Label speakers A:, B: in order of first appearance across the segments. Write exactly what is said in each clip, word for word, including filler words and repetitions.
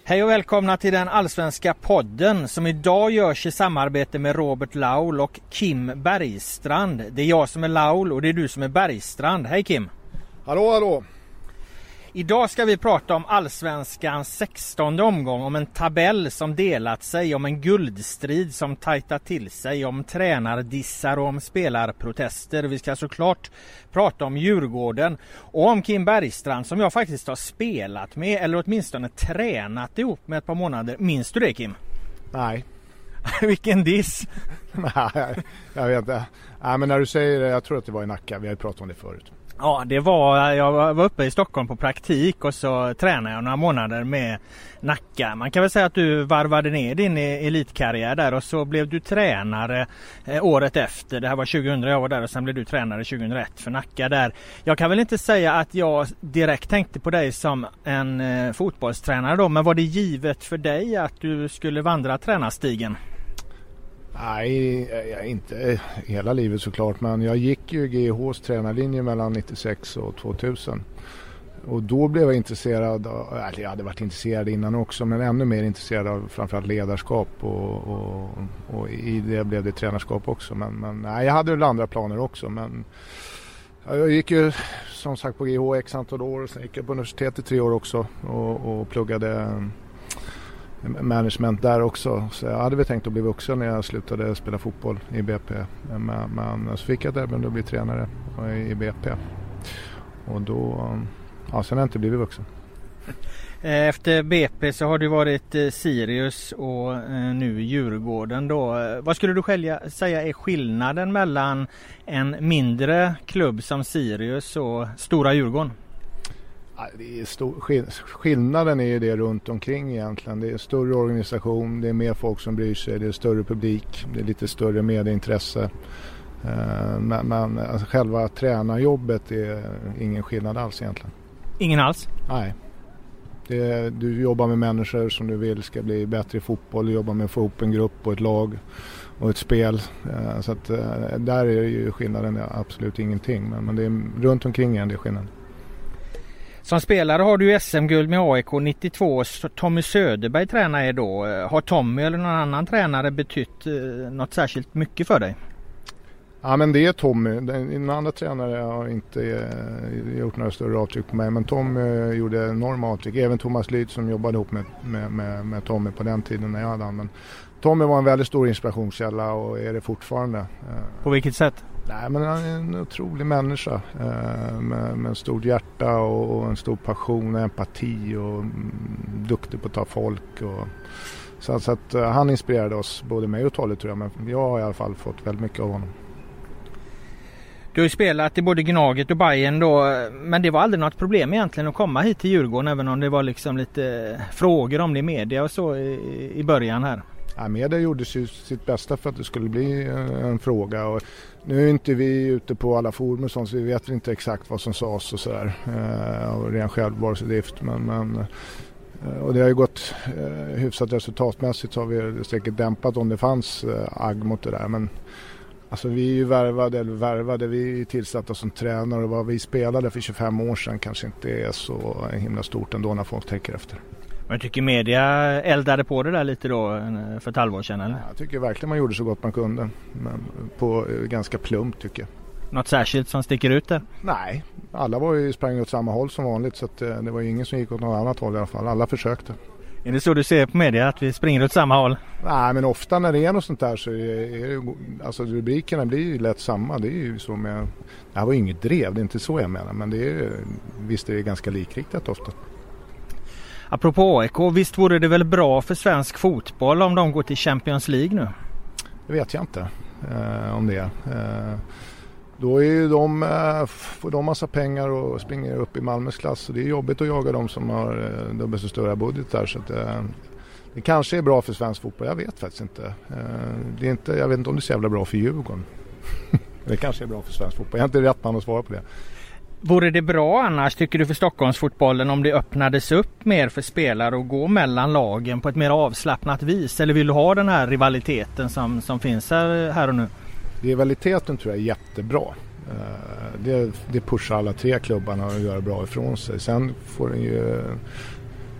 A: Hej och välkomna till den allsvenska podden som idag görs i samarbete med Robert Laul och Kim Bergstrand. Det är jag som är Laul och det är du som är Bergstrand. Hej Kim!
B: Hallå, hallå!
A: Idag ska vi prata om allsvenskans sextonde omgång, om en tabell som delat sig, om en guldstrid som tajtat till sig, om tränardissar och om spelarprotester. Vi ska såklart prata om Djurgården och om Kim Bergstrand som jag faktiskt har spelat med, eller åtminstone tränat ihop med ett par månader. Minns du det, Kim?
B: Nej.
A: Vilken diss!
B: Nej, jag vet inte. Nej, men när du säger det, jag tror att det var i Nacka. Vi har ju pratat om det förut.
A: Ja, det var, jag var uppe i Stockholm på praktik och så tränade jag några månader med Nacka. Man kan väl säga att du varvade ner din elitkarriär där och så blev du tränare eh, året efter. Det här var tjugohundra, jag var där och sen blev du tränare tjugohundraett för Nacka där. Jag kan väl inte säga att jag direkt tänkte på dig som en eh, fotbollstränare då, men var det givet för dig att du skulle vandra tränarstigen?
B: Nej, inte hela livet såklart, men jag gick ju G H H:s tränarlinje mellan nittiosex och tvåtusen. Och då blev jag intresserad, eller jag hade varit intresserad innan också, men ännu mer intresserad av framförallt ledarskap och, och, och i det blev det tränarskap också. Men, men nej, jag hade väl andra planer också, men jag gick ju som sagt på G H x antal år och sen gick jag på universitet i tre år också och, och pluggade management där också. Så jag hade väl tänkt att bli vuxen när jag slutade spela fotboll i B P. Men, men så fick jag där men då bli tränare i B P. Och då, ja, sen har jag inte blivit vuxen.
A: Efter B P så har du varit Sirius och nu Djurgården då. Vad skulle du själv säga är skillnaden mellan en mindre klubb som Sirius och stora Djurgården?
B: Det är stor, skillnaden är ju det runt omkring egentligen. Det är större organisation, det är mer folk som bryr sig, det är större publik, det är lite större medieintresse. Men, men alltså, själva tränarjobbet är ingen skillnad alls egentligen.
A: Ingen alls?
B: Nej. Det är, du jobbar med människor som du vill ska bli bättre i fotboll, du jobbar med att få ihop en grupp och ett lag och ett spel. Så att, där är ju skillnaden absolut ingenting. Men, men det är runt omkring en det är skillnaden.
A: Som spelare har du S M-guld med A I K nittiotvå. Tommy Söderberg tränar er då. Har Tommy eller någon annan tränare betytt något särskilt mycket för dig? Ja,
B: men det är Tommy. Den andra tränare har inte gjort några större avtryck på mig. Men Tommy gjorde enorma avtryck. Även Thomas Lyd som jobbade ihop med, med, med, med Tommy på den tiden när jag hade han. Men Tommy var en väldigt stor inspirationskälla och är det fortfarande.
A: På vilket sätt?
B: Nej, men han är en otrolig människa eh, med, med en stor hjärta och, och en stor passion och empati och mm, duktig på att ta folk. Och, så, så att uh, han inspirerade oss, både mig och Tolle tror jag, men jag har i alla fall fått väldigt mycket av honom.
A: Du har ju spelat i både Gnaget och Bayern då, men det var aldrig något problem egentligen att komma hit till Djurgården, även om det var liksom lite frågor om det i media och så i, i början här.
B: Ja, media gjorde ju sitt bästa för att det skulle bli en fråga och nu är inte vi ute på alla forum och sånt så vi vet inte exakt vad som sades och sådär eh, och ren självbevarelsedrift men, men och det har ju gått eh, hyfsat resultatmässigt så har vi säkert dämpat om det fanns eh, agg mot det där men alltså vi är ju värvade eller värvade, vi är tillsatta som tränare och vad vi spelade för tjugofem år sedan kanske inte är så himla stort ändå när folk tänker efter.
A: Men jag tycker media eldade på det där lite då för ett halvår sedan, eller?
B: Jag tycker verkligen man gjorde så gott man kunde. Men på ganska plumpt tycker jag.
A: Något särskilt som sticker ut där?
B: Nej, alla var ju sprang åt samma håll som vanligt så att det var ingen som gick åt något annat håll i alla fall. Alla försökte.
A: Är det så du ser på media, att vi springer åt samma håll?
B: Nej, men ofta när det är något sånt där så är det, alltså rubrikerna blir ju lätt samma. Det är ju så med, det här var ju inget drev, det är inte så jag menar. Men det är, visst är det ganska likriktat ofta.
A: Apropå A I K, visst vore det väl bra för svensk fotboll om de går till Champions League nu?
B: Det vet jag inte eh, om det. Eh, då är ju de, eh, får de massa pengar och springer upp i Malmös klass. Så det är jobbigt att jaga de som har eh, dubbelt så stora budget där. Så att, eh, det kanske är bra för svensk fotboll, jag vet faktiskt inte. Eh, det är inte jag vet inte om det är så jävla bra för Djurgården. Det kanske är bra för svensk fotboll, jag har inte rätt man att svara på det.
A: Vore det bra annars, tycker du, för Stockholmsfotbollen om det öppnades upp mer för spelare och gå mellan lagen på ett mer avslappnat vis? Eller vill du ha den här rivaliteten som, som finns här, här och nu?
B: Rivaliteten tror jag är jättebra. Det, det pushar alla tre klubbarna att göra bra ifrån sig. Sen får den ju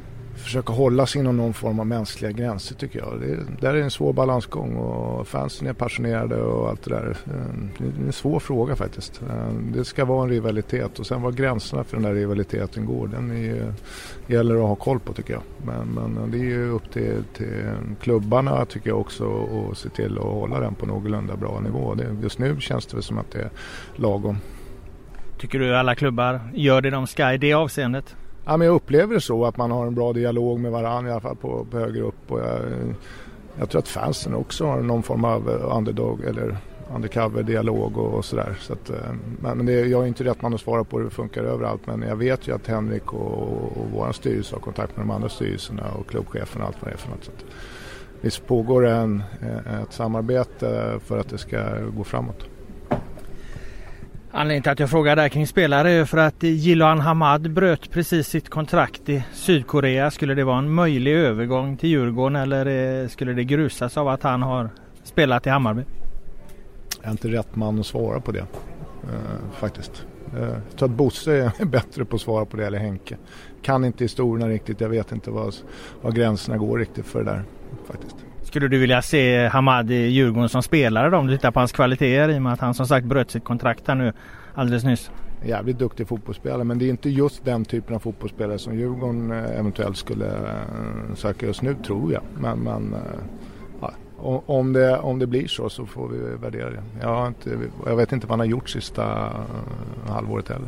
B: försöka hålla sig inom någon form av mänskliga gränser tycker jag. Det, där är en svår balansgång och fansen är passionerade och allt det där. Det är en svår fråga faktiskt. Det ska vara en rivalitet och sen var gränserna för den där rivaliteten går. Den är ju, gäller att ha koll på tycker jag. Men, men det är ju upp till, till klubbarna tycker jag också att se till att hålla den på någorlunda bra nivå. Det, just nu känns det som att det är lagom.
A: Tycker du alla klubbar gör det de ska i det avseendet?
B: Ja, men jag upplever det så att man har en bra dialog med varandra i alla fall på, på högre upp. Och jag, jag tror att fansen också har någon form av underdog eller undercover-dialog och, och sådär. Så att, men det, jag är inte rätt man att svara på hur det funkar överallt. Men jag vet ju att Henrik och, och vår styrelse har kontakt med de andra styrelserna och klubbchefen och allt vad det är för något. Så att, visst pågår en, ett samarbete för att det ska gå framåt.
A: Anledningen till att jag frågar där kring spelare är för att Jiloan Hamad bröt precis sitt kontrakt i Sydkorea. Skulle det vara en möjlig övergång till Djurgården eller skulle det grusas av att han har spelat i Hammarby?
B: Jag är inte rätt man att svara på det eh, faktiskt. Eh, jag tror att Bosse är bättre på att svara på det eller Henke. Kan inte historierna riktigt, jag vet inte vad, vad gränserna går riktigt för det där faktiskt.
A: Skulle du vilja se Hamad i Djurgården som spelare då, om du tittar på hans kvaliteter i och med att han som sagt bröt sitt kontrakt här nu alldeles nyss?
B: Jävligt duktig fotbollsspelare, men det är inte just den typen av fotbollsspelare som Djurgården eventuellt skulle söka just nu tror jag. Men, men ja, om, det, om det blir så så får vi värdera det. Jag, har inte, jag vet inte vad han har gjort sista halvåret heller.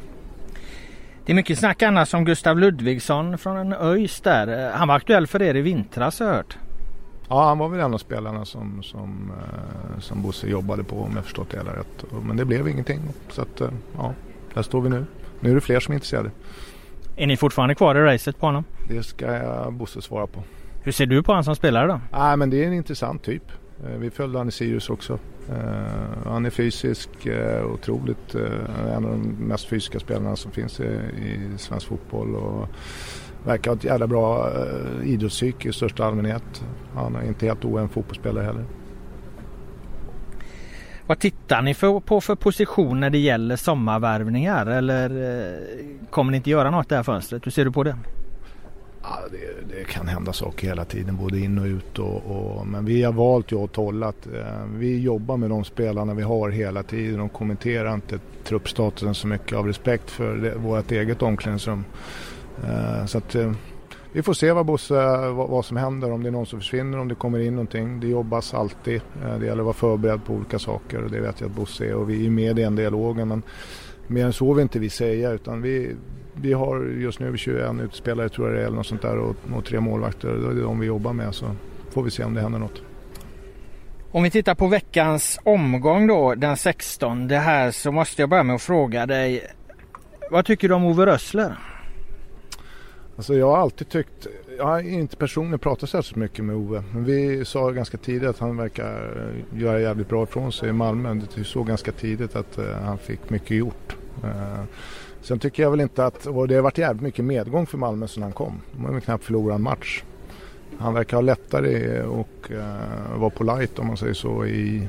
A: Det är mycket snack annars om Gustav Ludvigsson från en ÖIS där. Han var aktuell för er i vintras har jag hört.
B: Ja, han var väl en av spelarna som, som, som Bosse jobbade på om jag förstått det hela rätt. Men det blev ingenting. Så att, ja, där står vi nu. Nu är det fler som är intresserade.
A: Är ni fortfarande kvar i racet på honom?
B: Det ska jag Bosse svara på.
A: Hur ser du på han som spelare då?
B: Nej, men det är en intressant typ. Vi följde han i Sirius också. Han är fysisk, otroligt en av de mest fysiska spelarna som finns i, i svensk fotboll och verkar ha ett jävla bra uh, idrottspsyk i största allmänhet. Han är inte helt oen fotbollsspelare heller.
A: Vad tittar ni för, på för position när det gäller sommarvärvningar? Eller uh, kommer ni inte göra något det här fönstret? Hur ser du på det?
B: Ja, det, det kan hända saker hela tiden, både in och ut. Och, och, men vi har valt ju att hålla att uh, vi jobbar med de spelarna vi har hela tiden och kommenterar inte truppstatusen så mycket av respekt för det, vårt eget omklädningsrum. Uh, så att uh, vi får se vad, Bosse, vad, vad som händer, om det är någon som försvinner, om det kommer in någonting. Det jobbas alltid, uh, det gäller att vara förberedd på olika saker och det vet jag att Bosse är och vi är med i den dialogen, men mer än så vill inte vi säga, utan vi, vi har just nu tjugoen utspelare tror jag det är, eller något sånt där, och, och tre målvakter, det är de vi jobbar med, så får vi se om det händer något.
A: Om vi tittar på veckans omgång då, den sextonde här, så måste jag börja med att fråga dig, vad tycker du om Ove Rössler?
B: Alltså jag har alltid tyckt, jag har inte personligen pratat så mycket med Ove, men vi sa ganska tidigt att han verkar göra jävligt bra ifrån sig i Malmö. Det såg ganska tidigt att uh, han fick mycket gjort. Uh, sen tycker jag väl inte att, och det har varit jävligt mycket medgång för Malmö sedan han kom. De har väl knappt förlorat en match. Han verkar ha lättare och uh, vara polite om man säger så i...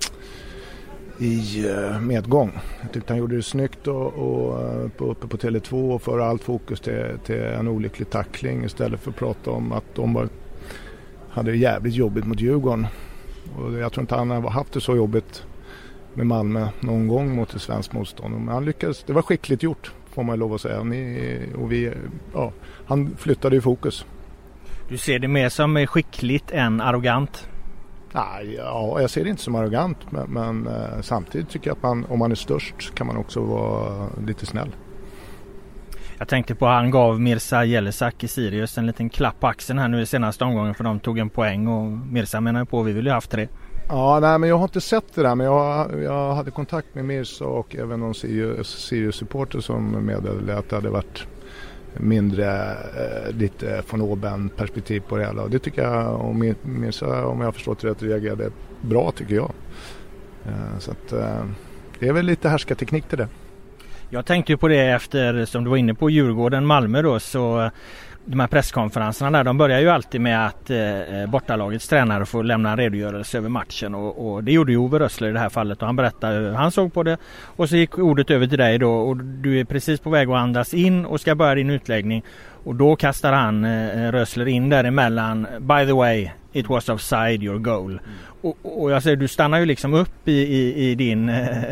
B: i medgång. Jag tyckte han gjorde det snyggt och, och på, uppe på Tele två och föra allt fokus till, till en olycklig tackling istället för att prata om att de var, hade det jävligt jobbigt mot Djurgården. Och jag tror inte han har haft det så jobbigt med Malmö någon gång mot ett svenskt motstånd. Men han lyckades, det var skickligt gjort får man lov att säga. Ni, och vi, ja, han flyttade i fokus.
A: Du ser det mer som skickligt än arrogant?
B: Nej, ja, jag ser det inte som arrogant, men, men eh, samtidigt tycker jag att man, om man är störst kan man också vara lite snäll.
A: Jag tänkte på att han gav Mirza Jelesak i Sirius en liten klapp på axeln här nu i senaste omgången, för de tog en poäng och Mirza menar på att vi ville ha haft tre.
B: Ja, nej, men jag har inte sett det där, men jag, jag hade kontakt med Mirza och även någon Sirius-supporter som meddelade att det hade varit mindre eh, lite från oben perspektiv på det hela. Och det tycker jag, om, Mirza, om jag har förstått rätt, reagerade bra tycker jag. Eh, så att eh, det är väl lite härskarteknik till det.
A: Jag tänkte ju på det efter, som du var inne på, Djurgården, Malmö då, så de här presskonferenserna där, de börjar ju alltid med att eh, bortalagets tränare får lämna en redogörelse över matchen och, och det gjorde ju Ove Rössler i det här fallet och han berättade hur han såg på det och så gick ordet över till dig då och du är precis på väg att andas in och ska börja din utläggning och då kastar han eh, Rössler in däremellan, by the way it was offside your goal. Mm. Och, och jag säger, du stannar ju liksom upp i, i, i din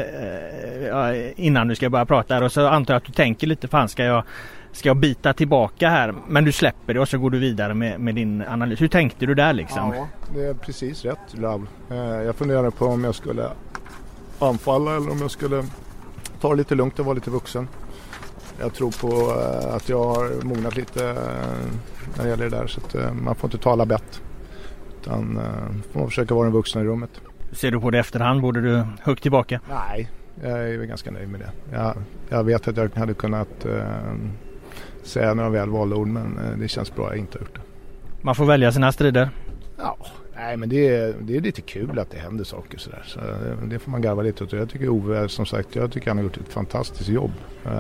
A: eh, innan du ska börja prata här och så antar jag att du tänker lite, fan ska jag Ska jag bita tillbaka här? Men du släpper det och så går du vidare med, med din analys. Hur tänkte du där liksom?
B: Ja, det är precis rätt. Jag funderar på om jag skulle anfalla eller om jag skulle ta det lite lugnt och vara lite vuxen. Jag tror på att jag har mognat lite när det gäller det där. Så att man får inte tala bett. Utan får man försöka vara den vuxna i rummet.
A: Ser du på det efterhand? Borde du hugga tillbaka?
B: Nej, jag är ganska nöjd med det. Jag, jag vet att jag hade kunnat... säga några välvalda ord, men det känns bra att jag inte har gjort det.
A: Man får välja sina strider?
B: Ja, nej men det är, det är lite kul att det händer saker sådär. Så det får man garva lite åt. Jag tycker Ove, som sagt, jag tycker han har gjort ett fantastiskt jobb.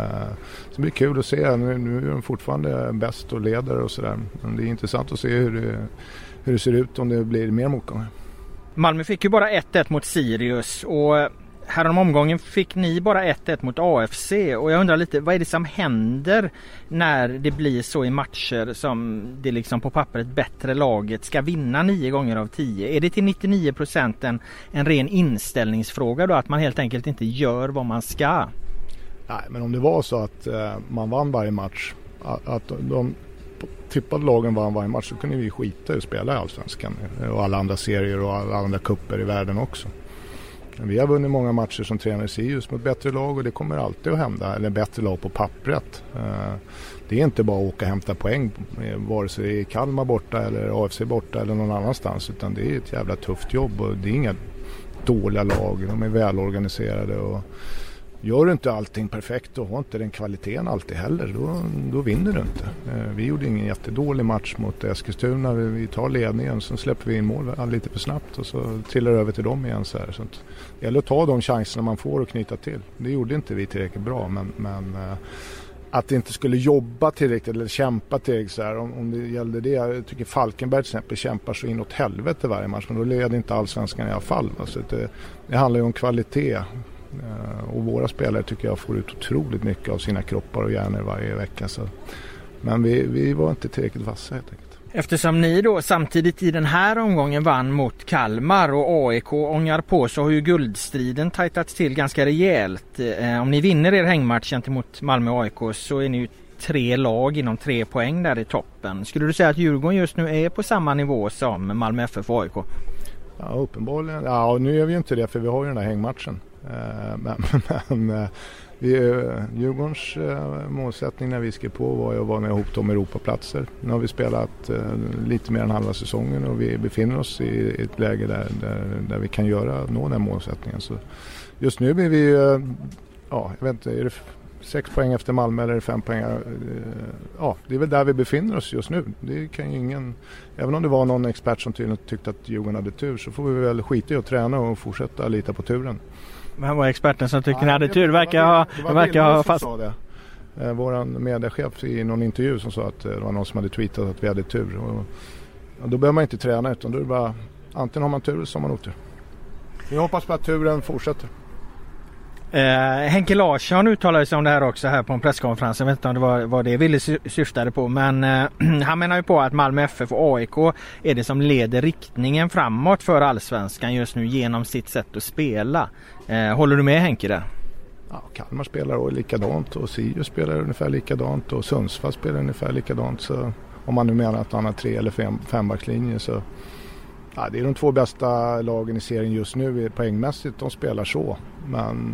B: Så det blir kul att se. Nu, nu är de fortfarande bäst och ledare och sådär. Men det är intressant att se hur det, hur det ser ut om det blir mer motgångar.
A: Malmö fick ju bara ett ett mot Sirius och härom omgången fick ni bara ett ett mot A F C och jag undrar lite, vad är det som händer när det blir så i matcher som det liksom på pappret bättre laget ska vinna nio gånger av tio? Är det till nittionio procent en, en ren inställningsfråga då, att man helt enkelt inte gör vad man ska?
B: Nej, men om det var så att eh, man vann varje match, att, att de tippade lagen vann varje match, så kunde vi skita i att spela i Allsvenskan och alla andra serier och alla andra kupper i världen också. Vi har vunnit många matcher som tränare i Sirius mot bättre lag och det kommer alltid att hända, eller bättre lag på pappret. Det är inte bara att åka och hämta poäng vare sig i Kalmar borta eller A F C borta eller någon annanstans, utan det är ett jävla tufft jobb och det är inga dåliga lag, de är välorganiserade och gör du inte allting perfekt och har inte den kvaliteten alltid heller, då, då vinner du inte. Vi gjorde ingen jättedålig match mot Eskilstuna, vi tar ledningen, så släpper vi in mål lite för snabbt och så trillar över till dem igen. Så här. Så att, det gäller att ta de chanserna man får och knyta till. Det gjorde inte vi tillräckligt bra, men, men att det inte skulle jobba tillräckligt eller kämpa tillräckligt så här, om, om det gällde det. Jag tycker Falkenberg till exempel kämpar så inåt helvete varje match, men då leder inte Allsvenskan i alla fall. Så det, det handlar ju om kvalitet. Och våra spelare tycker jag får ut otroligt mycket av sina kroppar och hjärnor varje vecka. Så. Men vi, vi var inte tillräckligt vassa helt enkelt.
A: Eftersom ni då samtidigt i den här omgången vann mot Kalmar och A I K ångar på, så har ju guldstriden tajtats till ganska rejält. Eh, om ni vinner er hängmatch gentemot Malmö och A I K så är ni ju tre lag inom tre poäng där i toppen. Skulle du säga att Djurgården just nu är på samma nivå som Malmö F F och A I K?
B: Ja, uppenbarligen. Ja, och nu är vi ju inte det, för vi har ju den här hängmatchen. Men, men vi, Djurgårdens målsättning när vi skrev på var ju att vara med ihop om Europaplatser. Nu har vi spelat lite mer än halva säsongen och vi befinner oss i ett läge där, där, där vi kan göra, nå den här målsättningen. Så just nu är vi, ja, jag vet inte, är det sex poäng efter Malmö eller fem poäng? Ja, det är väl där vi befinner oss just nu. Det kan ju ingen, även om det var någon expert som tydligen tyckte att Djurgården hade tur, så får vi väl skita i att träna och fortsätta lita på turen.
A: Men var experten som tycker ja, ni hade tur? Verkar ha,
B: det
A: verkar ha fast...
B: det. Eh, våran mediechef i någon intervju som sa att det var någon som hade tweetat att vi hade tur. Och, och då behöver man inte träna, utan då är det bara, antingen har man tur eller så har man otur. Vi hoppas på att turen fortsätter.
A: Eh, Henke Larsson uttalade sig om det här också här på en presskonferens. Jag vet inte om det var vad det ville syftade på, men eh, han menar ju på att Malmö F F och A I K är det som leder riktningen framåt för Allsvenskan just nu genom sitt sätt att spela. Eh, håller du med Henke där?
B: Ja, Kalmar spelar likadant och Sirius spelar ungefär likadant och Sundsvall spelar ungefär likadant. Så om man nu menar att han har tre eller fem, fembackslinjer så ja, det är de två bästa lagen i serien just nu poängmässigt. De spelar så, men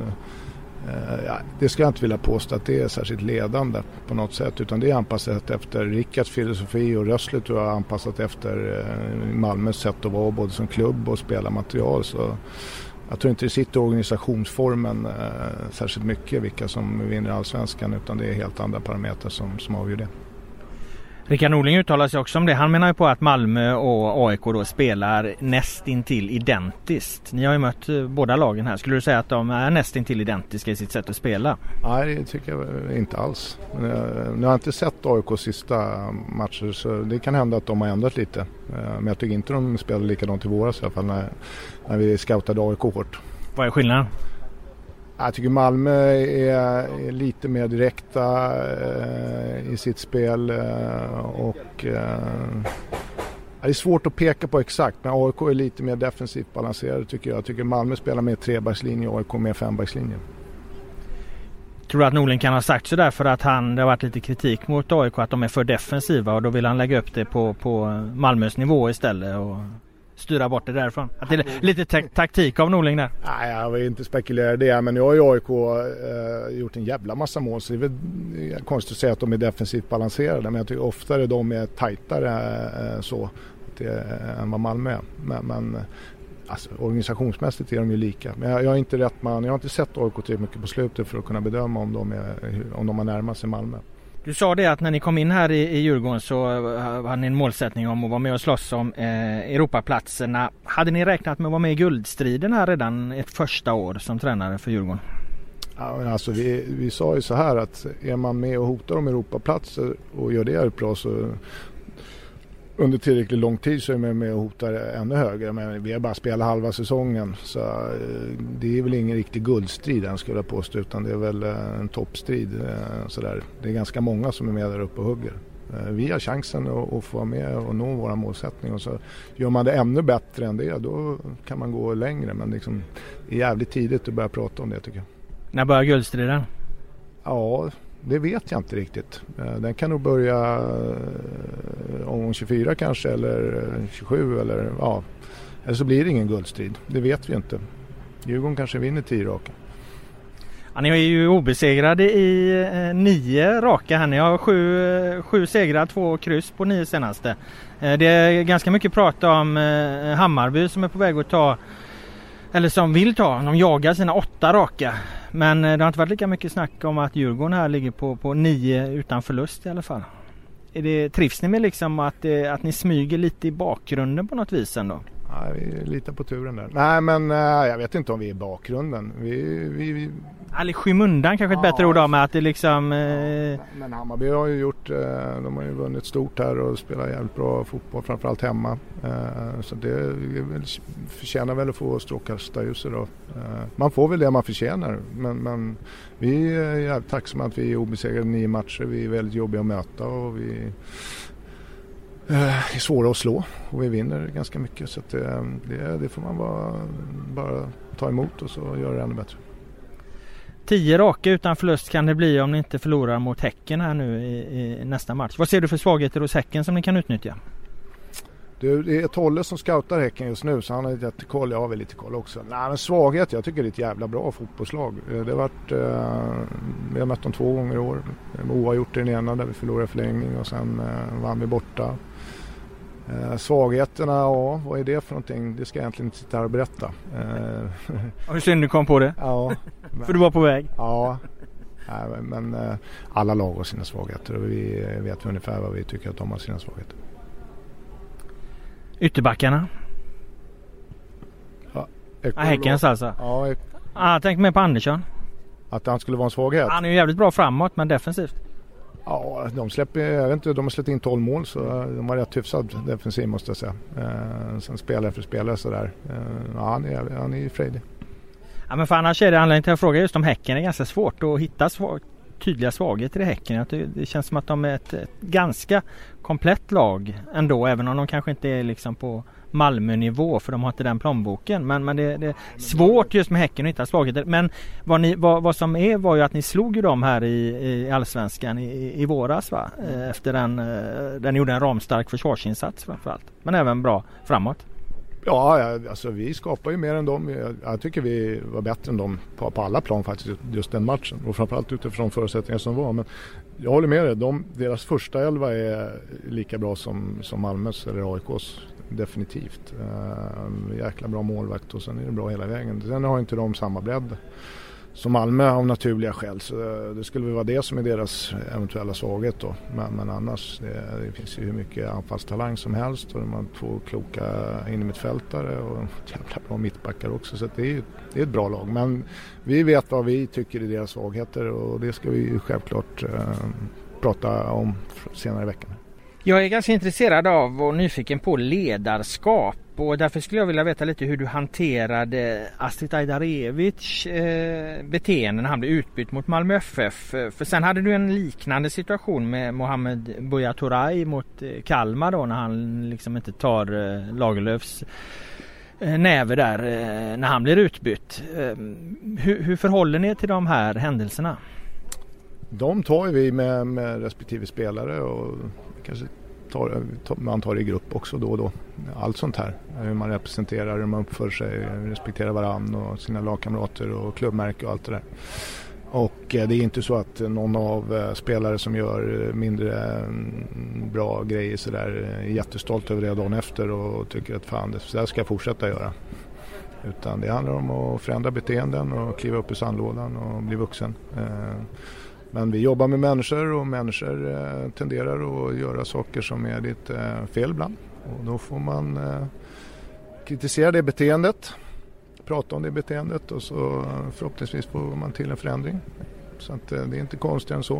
B: eh, ja, det ska jag inte vilja påstå att det är särskilt ledande på något sätt, utan det är anpassat efter Rickards filosofi och Rössler tror jag anpassat efter eh, Malmös sätt att vara både som klubb och spela material. Så jag tror inte det sitter organisationsformen eh, särskilt mycket vilka som vinner Allsvenskan, utan det är helt andra parametrar som, som avgör det.
A: Rickard Norling uttalar sig också om det. Han menar ju på att Malmö och A I K då spelar nästintill identiskt. Ni har ju mött båda lagen här. Skulle du säga att de är nästintill identiska i sitt sätt att spela?
B: Nej, det tycker jag inte alls. Nu har jag inte sett A I K:s sista matcher, så det kan hända att de har ändrat lite. Men jag tycker inte de spelar likadant i våras i alla fall när, när vi scoutade A I K hårt.
A: Vad är skillnaden?
B: Jag tycker Malmö är, är lite mer direkta eh, i sitt spel eh, och eh, det är svårt att peka på exakt, men A I K är lite mer defensivt balanserad tycker jag. Jag tycker Malmö spelar med trebackslinje och A I K med fembackslinje.
A: Tror du att Norling kan ha sagt så där för att han, det har varit lite kritik mot A I K att de är för defensiva och då vill han lägga upp det på, på Malmös nivå istället och styra bort det därifrån? Att det är lite ta- taktik av Norling där.
B: Nej, jag vill inte spekulera i det, men nu har ju A I K eh, gjort en jävla massa mål, så det är väl konstigt att säga att de är defensivt balanserade, men jag tycker oftare de är tajtare eh, så det, än vad Malmö är. Men, men alltså, organisationsmässigt är de ju lika. Men jag, jag är inte rätt man, jag har inte sett A I K till mycket på slutet för att kunna bedöma om de, är, om de har närmat sig Malmö.
A: Du sa det att när ni kom in här i, i Djurgården så hade ni en målsättning om att vara med och slåss om eh, Europaplatserna. Hade ni räknat med att vara med i guldstriden här redan ett första år som tränare för Djurgården?
B: Ja, alltså vi, vi sa ju så här att är man med och hotar om Europaplatser och gör det bra så under tillräckligt lång tid så är man med och hotar ännu högre. Men vi har bara spelat halva säsongen så det är väl ingen riktig guldstrid än skulle jag påstå, utan det är väl en toppstrid. Sådär. Det är ganska många som är med där uppe och hugger. Vi har chansen att få vara med och nå våra målsättning, och så gör man det ännu bättre än det, då kan man gå längre, men liksom, det är jävligt tidigt att börja prata om det tycker jag.
A: När börjar guldstriden?
B: Ja, det vet jag inte riktigt. Den kan nog börja om tjugofyra kanske, eller tjugosju, eller ja. Eller så blir det ingen guldstrid. Det vet vi inte. Djurgården kanske vinner tio raka.
A: Ja, ni är ju obesegrade i eh, nio raka här. Ni har sju, sju segrar, två kryss på nio senaste. Eh, det är ganska mycket prat om eh, Hammarby som är på väg att ta, eller som vill ta, de jagar sina åtta raka. Men det har inte varit lika mycket snack om att Djurgården här ligger på, på nio utan förlust i alla fall. Är det, trivs ni med liksom att, det, att ni smyger lite i bakgrunden på något vis ändå?
B: Ja, vi litar på turen där. Nej, men äh, jag vet inte om vi är i bakgrunden. Vi, vi, vi...
A: Eller skymundan kanske ett ja, bättre ord om att det liksom... Eh...
B: Ja, men Hammarby har ju gjort, eh, de har ju vunnit stort här och spelar jävligt bra fotboll, framförallt hemma. Eh, så det väl, förtjänar väl att få strålkastarljuset då. Eh, man får väl det man förtjänar, men, men vi är jävligt tacksamma att vi är obesegrade nio matcher. Vi är väldigt jobbiga att möta och vi... är svåra att slå och vi vinner ganska mycket, så att det, det, det får man bara, bara ta emot och så göra det ännu bättre.
A: Tio raka utan förlust kan det bli om ni inte förlorar mot Häcken här nu i, i nästa match. Vad ser du för svagheter hos Häcken som ni kan utnyttja?
B: Det, det är Tolle som scoutar Häcken just nu, så han har lite koll, jag har väl lite koll också. Nej, men svaghet, jag tycker det är ett jävla bra fotbollslag. Det har varit, eh, vi har mött dem två gånger i år. O har gjort den ena där vi förlorade förlängning och sen eh, vann vi borta. Eh, svagheterna, ja, vad är det för någonting? Det ska jag egentligen inte sitta här och berätta. Eh,
A: Hur synd du kom på det?
B: Ja.
A: För du var på väg?
B: Ja, nej, men eh, alla lag har sina svagheter och vi vet ungefär vad vi tycker att de har sina svagheter.
A: Ytterbackarna?
B: Ja,
A: ah, Häckens alltså?
B: Ja, ek-
A: ah, jag tänkte med på Andersson.
B: Att han skulle vara en svaghet?
A: Han är ju jävligt bra framåt, men defensivt.
B: Ja, de släpper, jag vet inte, de har släppt in tolv mål, så de har rätt hyfsad defensiv måste jag säga. Eh, sen spelare för spelare sådär. Eh, ja, han är, han är ju frejdig.
A: Ja, men för annars är det anledning till att fråga just om Häcken. Det är ganska svårt att hitta svag, tydliga svagheter i Häcken. Det, det känns som att de är ett, ett ganska komplett lag ändå, även om de kanske inte är liksom på Malmö-nivå, för de har inte den plånboken. Men, men det, det är svårt just med Häcken att hitta svagheter. Men vad, ni, vad, vad som är var ju att ni slog ju dem här i, i Allsvenskan i, i våras, va? Efter den, den gjorde en ramstark försvarsinsats framförallt. Men även bra framåt.
B: Ja, alltså vi skapar ju mer än dem. Jag, jag tycker vi var bättre än dem på, på alla plan faktiskt, just den matchen. Och framförallt utifrån förutsättningar som var. Men jag håller med dig, de, deras första elva är lika bra som, som Malmös eller A I K:s. Definitivt. Uh, jäkla bra målvakt och sen är det bra hela vägen. Sen har inte de samma bredd som Malmö av naturliga skäl. Så det skulle väl vara det som är deras eventuella svaghet då. Men, men annars, det, det finns ju hur mycket anfallstalang som helst. Och de har två kloka innermittfältare och jävla bra mittbackar också. Så det är, det är ett bra lag. Men vi vet vad vi tycker är deras svagheter och det ska vi självklart eh, prata om senare i veckan.
A: Jag är ganska intresserad av och nyfiken på ledarskap och därför skulle jag vilja veta lite hur du hanterade Astrit Ajdarevic eh, beteende när han blev utbytt mot Malmö F F. För sen hade du en liknande situation med Mohamed Buya Turay mot eh, Kalmar då när han liksom inte tar eh, Lagerlöfs eh, näve där eh, när han blir utbytt. Eh, hur, hur förhåller ni till de här händelserna?
B: De tar vi med, med respektive spelare och kanske tar, man tar i grupp också då och då. Allt sånt här. Hur man representerar, hur man uppför sig, respekterar varann och sina lagkamrater och klubbmärke och allt det där. Och det är inte så att någon av spelare som gör mindre bra grejer så där är jättestolt över det dagen efter och tycker att fan, det där ska jag fortsätta göra. Utan det handlar om att förändra beteenden och kliva upp i sandlådan och bli vuxen. Men vi jobbar med människor och människor eh, tenderar att göra saker som är lite eh, fel ibland. Och då får man eh, kritisera det beteendet, prata om det beteendet och så eh, förhoppningsvis får man till en förändring. Så att, eh, det är inte konstigt än så.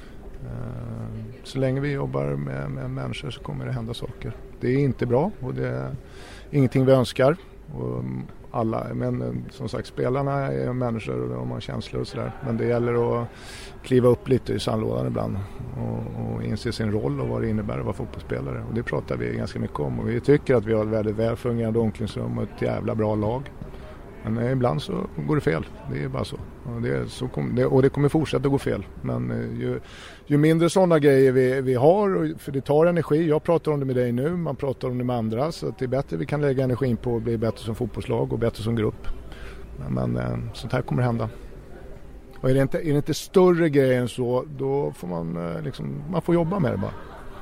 B: Eh, så länge vi jobbar med, med människor så kommer det hända saker. Det är inte bra och det är ingenting vi önskar. Och, alla, men som sagt, spelarna är människor och de har känslor och sådär. Men det gäller att kliva upp lite i sandlådan ibland och, och inse sin roll och vad det innebär att vara fotbollsspelare. Och det pratar vi ganska mycket om och vi tycker att vi har ett väldigt väl fungerande omklädningsrum och ett jävla bra lag. Men ibland så går det fel, det är bara så. Och det, så kom, det, och det kommer fortsätta gå fel. Men ju, ju mindre sådana grejer vi, vi har, för det tar energi. Jag pratar om det med dig nu, man pratar om det med andra. Så att det är bättre vi kan lägga energin på att bli bättre som fotbollslag och bättre som grupp. Men, men sånt här kommer hända. Och är det inte, är det inte större grejer än så, då får man, liksom, man får jobba med det bara.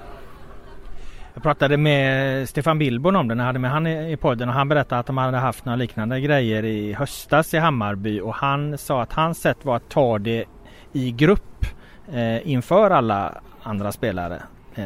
A: Jag pratade med Stefan Billborn om det när jag hade med han i podden och han berättade att de hade haft några liknande grejer i höstas i Hammarby och han sa att hans sätt var att ta det i grupp eh, inför alla andra spelare.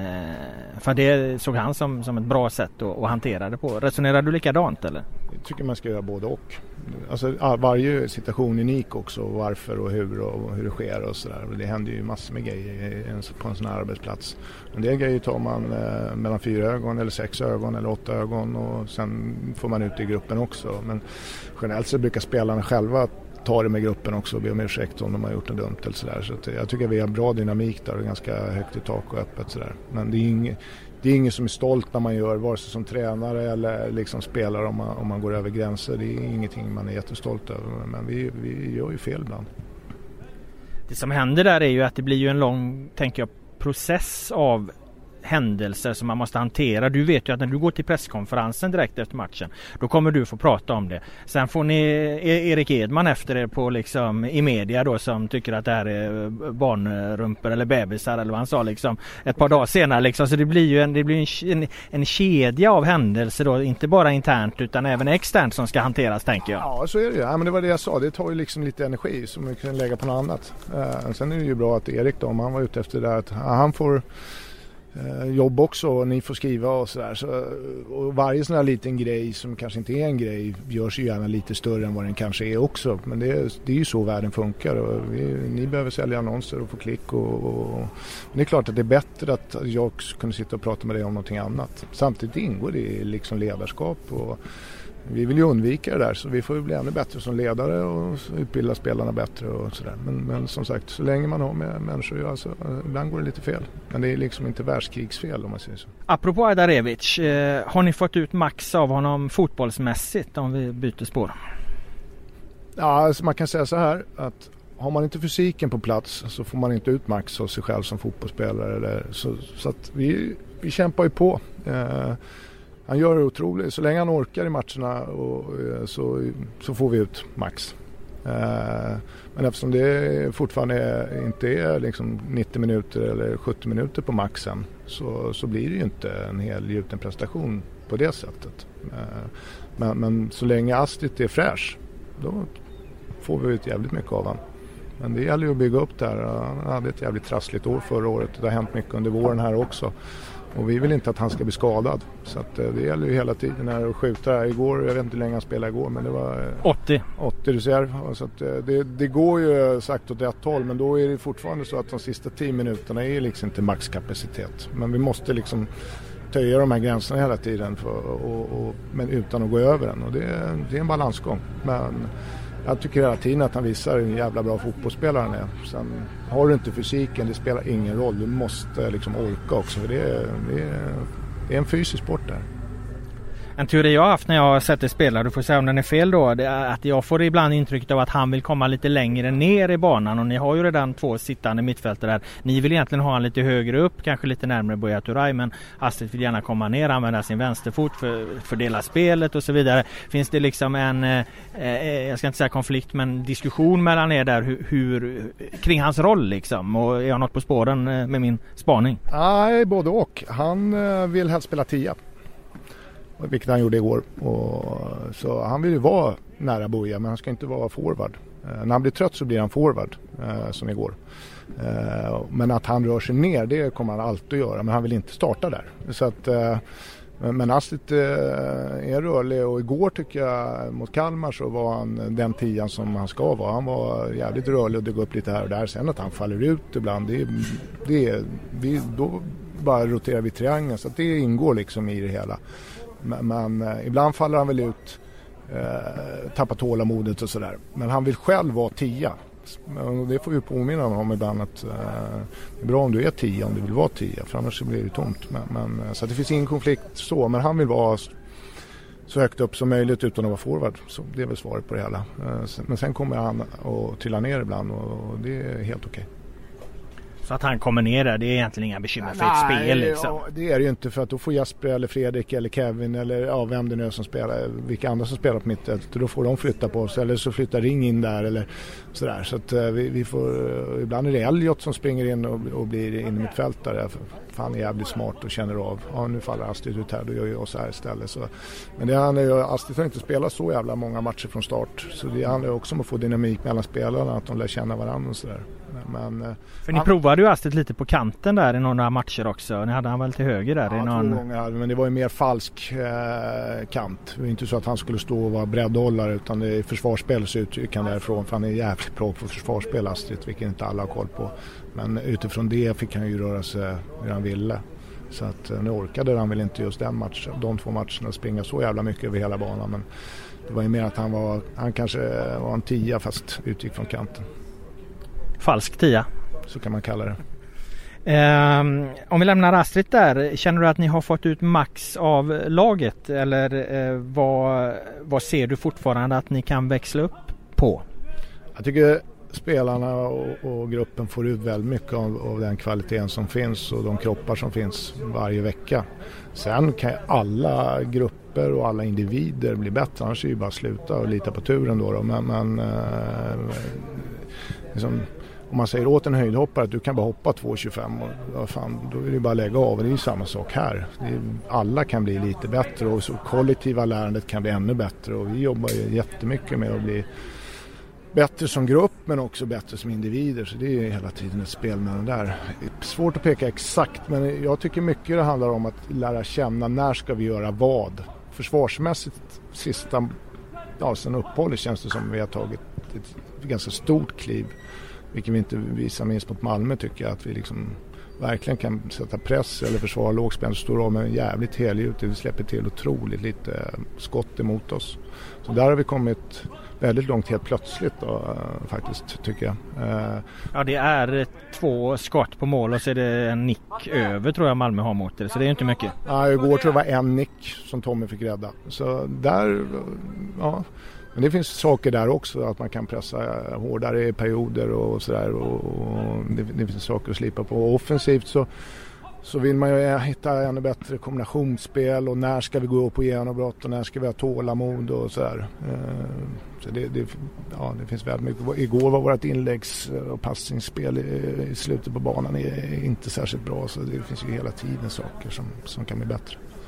A: Eh, för det såg han som, som ett bra sätt att, att hantera det på. Resonerar du likadant eller?
B: Jag tycker man ska göra både och. Alltså, varje situation är unik också. Varför och hur och hur det sker och sådär. Det händer ju massor med grejer på en sån här arbetsplats. En del grejer tar man eh, mellan fyra ögon eller sex ögon eller åtta ögon och sen får man ut i gruppen också. Men generellt så brukar spelarna själva ta det med gruppen också och be om ursäkt om de har gjort något dumt eller sådär. Så att jag tycker att vi har bra dynamik där och ganska högt i tak och öppet sådär. Men det är inget, det är ingen som är stolt när man gör vare sig som tränare eller liksom spelare om man, om man går över gränser. Det är ingenting man är jättestolt över. Men vi, vi gör ju fel ibland.
A: Det som händer där är ju att det blir ju en lång, tänker jag, process av händelser som man måste hantera. Du vet ju att när du går till presskonferensen direkt efter matchen, då kommer du få prata om det. Sen får ni Erik Edman efter er på liksom i media då som tycker att det här är barnrumpor eller bebisar eller vad han sa liksom ett par dagar senare liksom. Så det blir ju en, det blir en, en kedja av händelser då, inte bara internt utan även externt som ska hanteras, tänker jag.
B: Ja, så är det ju. Ja, men det var det jag sa. Det tar ju liksom lite energi som vi kan lägga på något annat. Uh, sen är det ju bra att Erik då, om han var ute efter det där, att han får jobb också och ni får skriva och sådär. Så, och varje sån här liten grej som kanske inte är en grej görs ju gärna lite större än vad den kanske är också. Men det är, det är ju så världen funkar och vi, ni behöver sälja annonser och få klick och, och det är klart att det är bättre att jag kunde sitta och prata med dig om någonting annat. Samtidigt ingår det i liksom ledarskap och vi vill ju undvika det där så vi får ju bli ännu bättre som ledare och utbilda spelarna bättre och sådär. Men, men som sagt, så länge man har med människor alltså, ibland går det lite fel. Men det är liksom inte världskrigsfel om man säger så.
A: Apropå Ajdarevic, eh, har ni fått ut max av honom fotbollsmässigt om vi byter spår?
B: Ja, alltså man kan säga så här att har man inte fysiken på plats så får man inte ut max av sig själv som fotbollsspelare. Eller, så, så att vi, vi kämpar ju på. Eh, Han gör det otroligt. Så länge han orkar i matcherna och, så, så får vi ut max. Eh, men eftersom det fortfarande inte är liksom nittio minuter eller sjuttio minuter på maxen så, så blir det ju inte en hel gjuten prestation på det sättet. Eh, men, men så länge Astrit är fräsch då, får vi ut jävligt mycket av han. Men det gäller ju att bygga upp det här. Han hade ett jävligt trassligt år förra året. Det har hänt mycket under våren här också. Och vi vill inte att han ska bli skadad. Så att det gäller ju hela tiden här att skjuta här. Igår, jag vet inte hur länge han spelade igår, men det var
A: åttio.
B: åttio, du ser. Så att det, det går ju sagt åt ett håll, men då är det fortfarande så att de sista tio minuterna är liksom inte maxkapacitet. Men vi måste liksom töja de här gränserna hela tiden för, och, och, men utan att gå över den. Och det, det är en balansgång. Men jag tycker hela tiden att han visar en jävla bra fotbollsspelare han är. Sen har du inte fysiken, det spelar ingen roll. Du måste liksom orka också. För det, är, det, är, det är en fysisk sport där.
A: En teori jag har haft när jag har sett det spela, du får säga om den är fel då, det är att jag får ibland intrycket av att han vill komma lite längre ner i banan, och ni har ju redan två sittande mittfältare där. Ni vill egentligen ha han lite högre upp, kanske lite närmare Buya Turay, men Astrid vill gärna komma ner, använda sin vänsterfot för fördela spelet och så vidare. Finns det liksom en, eh, jag ska inte säga konflikt, men diskussion mellan er där hur, hur, kring hans roll liksom, och är jag något på spåren med min spaning?
B: Nej, både och. Han vill helst spela tia. Vilket han gjorde igår. Och, så han vill ju vara nära Buya, men han ska inte vara forward. Eh, när han blir trött så blir han forward, eh, som igår. Eh, men att han rör sig ner, det kommer han alltid att göra. Men han vill inte starta där. Så att, eh, men Astrid eh, är rörlig, och igår tycker jag mot Kalmar så var han den tian som han ska vara. Han var jävligt rörlig och det går upp lite här och där. Sen att han faller ut ibland, det, det, det, då bara roterar vi triangeln. Så att det ingår liksom i det hela. Men, men eh, ibland faller han väl ut, eh, tappar tålamodet och sådär. Men han vill själv vara tia. Men det får vi påminna om ibland, att eh, det är bra om du är tia, om du vill vara tia. För annars så blir det tomt. Men, men, så att det finns ingen konflikt så. Men han vill vara så högt upp som möjligt utan att vara forward. Så det är väl svaret på det hela. Eh, men sen kommer han att trilla ner ibland, och, och det är helt okej.
A: Så att han kommer ner där, det är egentligen inga bekymmer för ett
B: Nej,
A: spel liksom.
B: Ja, det är det ju inte, för att då får Jesper eller Fredrik eller Kevin eller ja, vem det nu är som spelar, vilka andra som spelar på mittfältet, då får de flytta på sig, eller så flyttar Ring in där eller sådär. Så att vi, vi får, ibland är det Elliot som springer in och, och blir in i mittfältare, för han är jävligt smart och känner av, ja nu faller Astrid ut här, då gör jag så här istället. Så, men det handlar ju, Astrid har inte spelat så jävla många matcher från start, så det handlar ju också om att få dynamik mellan spelarna, att de lär känna varandra och sådär. Men,
A: för ni han, provade ju Astrid lite på kanten där i några matcher också. Ni hade han väl till höger där?
B: Ja,
A: i någon...
B: två gånger, men det var ju mer falsk eh, kant. Det var inte så att han skulle stå och vara breddhållare, utan det är försvarsspel så utgick han därifrån. För han är jävligt bra på försvarsspel, Astrid, vilket inte alla har koll på. Men utifrån det fick han ju röra sig hur han ville. Så att nu orkade han väl inte just den matchen, de två matcherna, springa så jävla mycket över hela banan. Men det var ju mer att han var, han kanske var en tia fast utgick från kanten.
A: Falsk tia.
B: Så kan man kalla det.
A: Um, om vi lämnar Astrid där, känner du att ni har fått ut max av laget? Eller uh, vad, vad ser du fortfarande att ni kan växla upp på?
B: Jag tycker spelarna och, och gruppen får ut väldigt mycket av, av den kvaliteten som finns och de kroppar som finns varje vecka. Sen kan alla grupper och alla individer bli bättre, annars är det ju bara sluta och lita på turen då. då. Men, men uh, liksom, om man säger åt en höjdhoppare att du kan bara hoppa två komma tjugofem, och, ja, fan, då är det bara att lägga av. Det är ju samma sak här. Det är, alla kan bli lite bättre, och så kollektiva lärandet kan bli ännu bättre. Och vi jobbar ju jättemycket med att bli bättre som grupp, men också bättre som individer. Så det är ju hela tiden ett spel med den där. Det är svårt att peka exakt, men jag tycker mycket det handlar om att lära känna när ska vi göra vad. Försvarsmässigt sista, ja, sen uppehållet känns det som vi har tagit ett ganska stort kliv. Vilket vi inte visar minst mot Malmö, tycker jag, att vi liksom verkligen kan sätta press eller försvara lågspänn, står av med en jävligt helgjut. Vi släpper till otroligt lite skott emot oss. Så där har vi kommit väldigt långt helt plötsligt då, faktiskt, tycker jag.
A: Ja, det är två skott på mål och så är det en nick över, tror jag Malmö har mot det. Så det är inte mycket.
B: Ja, igår tror jag det var en nick som Tommy fick rädda. Så där, ja. Men det finns saker där också, att man kan pressa hårdare i perioder och sådär, och, och det, det finns saker att slipa på. Offensivt så, så vill man ju hitta ännu bättre kombinationsspel, och när ska vi gå upp på genombrott och när ska vi ha tålamod och sådär. Så det, det, ja, det finns väldigt mycket. Igår var vårt inläggs- och passningsspel i, i slutet på banan är inte särskilt bra, så det finns ju hela tiden saker som, som kan bli bättre.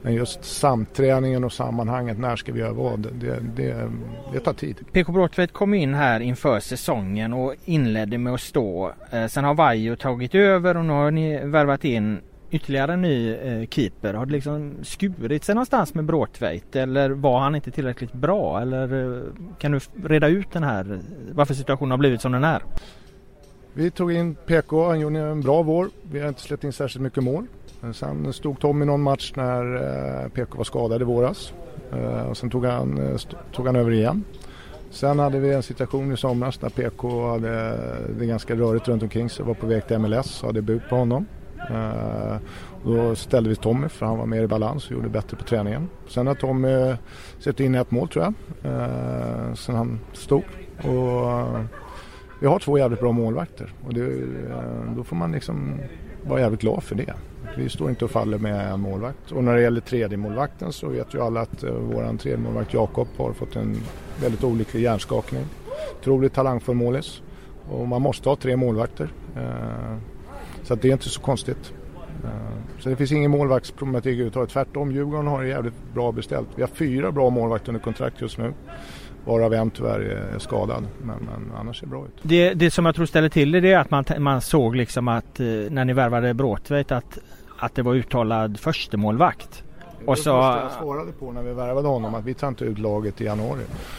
B: Men just samträningen och sammanhanget, när ska vi göra vad, det, det, det tar tid.
A: P K Bråtveit kom in här inför säsongen och inledde med att stå. Sen har Vaiho tagit över och nu har ni värvat in ytterligare en ny eh, keeper. Har det liksom skurit sig någonstans med Bråtveit eller var han inte tillräckligt bra? Eller eh, kan du reda ut den här, varför situationen har blivit som den är?
B: Vi tog in P K, han gjorde en bra vår. Vi har inte släppt in särskilt mycket mål. Sen stod Tom i någon match när eh, P K var skadad i våras. Eh, och sen tog han, eh, st- tog han över igen. Sen hade vi en situation i somras där P K hade det ganska rörigt runt omkring sig. Var på väg till M L S och hade bud på honom. Uh, då ställde vi Tommy för han var mer i balans och gjorde bättre på träningen. Sen har Tommy sett in ett mål tror jag. Uh, sen han stod. Och uh, vi har två jävligt bra målvakter. Och det, uh, då får man liksom vara jävligt glad för det. Vi står inte och faller med en målvakt. Och när det gäller tredje målvakten så vet ju alla att uh, våran tredje målvakt Jakob har fått en väldigt olycklig hjärnskakning. Otroligt talangfull målis. Och man måste ha tre målvakter. Uh, Så att det är inte så konstigt. Så det finns ingen målvaktsproblematik överhuvudtaget. Tvärtom, Djurgården har det jävligt bra beställt. Vi har fyra bra målvakter under kontrakt just nu. Varav en tyvärr är skadad. Men, men annars ser det bra ut.
A: Det, det som jag tror ställer till det är att man, man såg liksom att när ni värvade Bråtveit att, att det var uttalad första målvakt.
B: Det
A: och så
B: jag svarade på när vi värvade honom att vi tar inte ut laget i januari.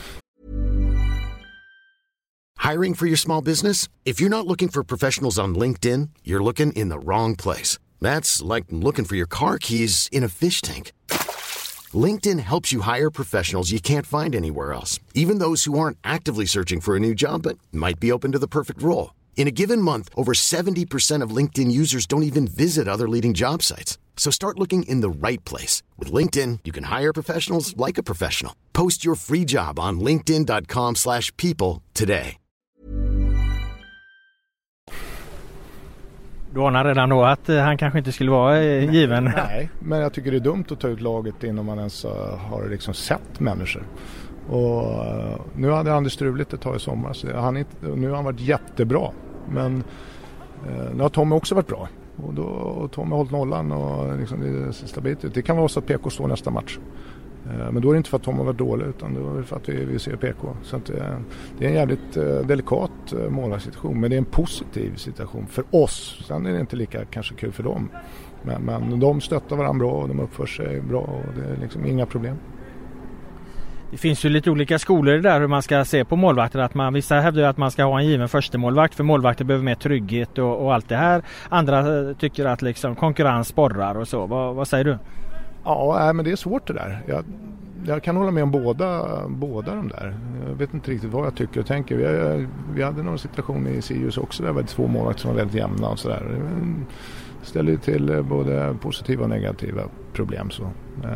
C: Hiring for your small business? If you're not looking for professionals on LinkedIn, you're looking in the wrong place. That's like looking for your car keys in a fish tank. LinkedIn helps you hire professionals you can't find anywhere else, even those who aren't actively searching for a new job but might be open to the perfect role. In a given month, over seventy percent of LinkedIn users don't even visit other leading job sites. So start looking in the right place. With LinkedIn, you can hire professionals like a professional. Post your free job on linkedin dot com slash people today.
A: Du anar redan då att han kanske inte skulle vara given.
B: Nej, men jag tycker det är dumt att ta ut laget innan man ens har liksom sett människor. Och nu hade han det struligt ett tag i sommar. Så han inte, nu har han varit jättebra. Men nu har Tommy också varit bra. Och då och Tommy har hållit nollan och liksom det är stabilt. Det kan vara så att P K står nästa match. Men då är det inte för att Tom har varit dålig utan då är det för att vi, vi ser P K. Så att, det är en jävligt delikat målvaktssituation, men det är en positiv situation för oss. Sen är det inte lika kanske kul för dem. Men, men de stöttar varandra bra och de uppför sig bra och det är liksom inga problem.
A: Det finns ju lite olika skolor där hur man ska se på målvakter. Att man, vissa hävdar att man ska ha en given första målvakt för målvakter behöver mer trygghet och, och allt det här. Andra tycker att liksom konkurrens sporrar och så. Vad, vad säger du?
B: Ja, men det är svårt det där. Jag, jag kan hålla med om båda, båda de där. Jag vet inte riktigt vad jag tycker och tänker. Vi, vi hade någon situation i Sirius också där det var två målvakter som var väldigt jämna och sådär. Det ställer ju till både positiva och negativa problem. Så,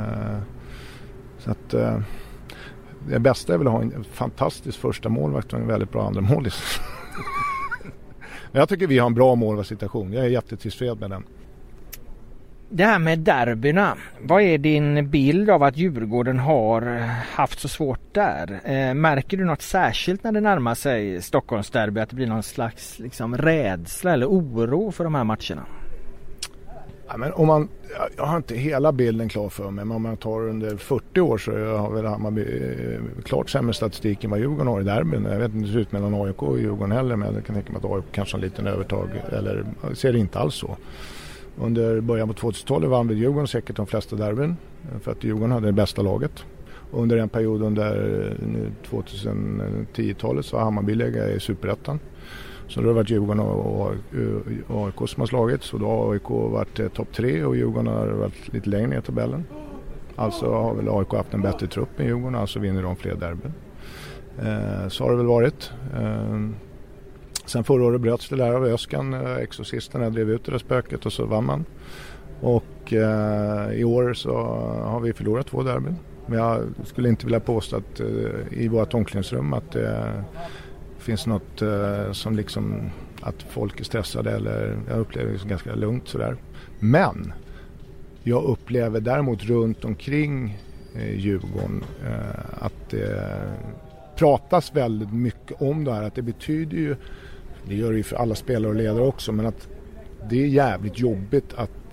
B: så att det bästa är väl att ha en fantastisk första målvakt och en väldigt bra andra målis. Men jag tycker vi har en bra målvaktssituation. Jag är jättetillfreds med den.
A: Det här med derbyna, vad är din bild av att Djurgården har haft så svårt där? Eh, märker du något särskilt när det närmar sig Stockholms derby, att det blir någon slags liksom, rädsla eller oro för de här matcherna?
B: Ja, men om man, jag har inte hela bilden klar för mig, men om man tar under fyrtio år så har väl Hammarby klart sämre statistik än vad Djurgården har i derbyn. Jag vet inte hur det ser ut mellan A I K och Djurgården heller, men jag kan tänka mig att A I K kanske har en liten övertag, eller ser det inte alls så. Under början på tvåtusentalet vann vi Djurgården säkert de flesta derbyn för att Djurgården hade det bästa laget. Under en period under tjugohundratio-talet så har Hammarby legat i Superettan. Så då har det varit Djurgården och A I K som har slagit. Så då har A I K varit topp tre och Djurgården har varit lite längre ner i tabellen. Alltså har väl A I K haft en bättre trupp än Djurgården, alltså vinner de fler derbyn. Så har det väl varit. Sen förra året bröts det där av Öskan, exorcisten, drev ut det där spöket och så vann man. Och eh, i år så har vi förlorat två derbyn. Men jag skulle inte vilja påstå att eh, i vårt omklädningsrum att det eh, finns något eh, som liksom att folk är stressade, eller jag upplever det som ganska lugnt sådär. Men jag upplever däremot runt omkring eh, Djurgården eh, att det eh, pratas väldigt mycket om det här, att det betyder ju, det gör det ju för alla spelare och ledare också, men att det är jävligt jobbigt att